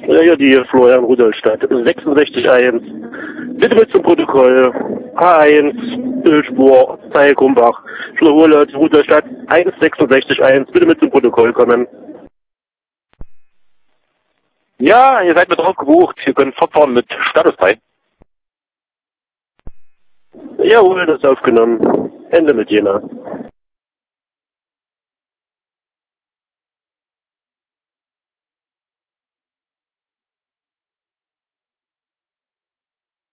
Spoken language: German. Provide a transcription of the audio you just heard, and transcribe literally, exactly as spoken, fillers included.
Ja, ja, die Florian Rudolstadt. sechsundsechzig eins. Bitte mit zum Protokoll. H eins, Ölspur, Zeil Kumbach. Ich wiederhole, Rudolstadt eins sechsundsechzig eins. Bitte mit zum Protokoll kommen. Ja, ihr seid mit drauf gebucht. Ihr könnt fortfahren mit Status drei. Jawohl, das ist aufgenommen. Ende mit Jena.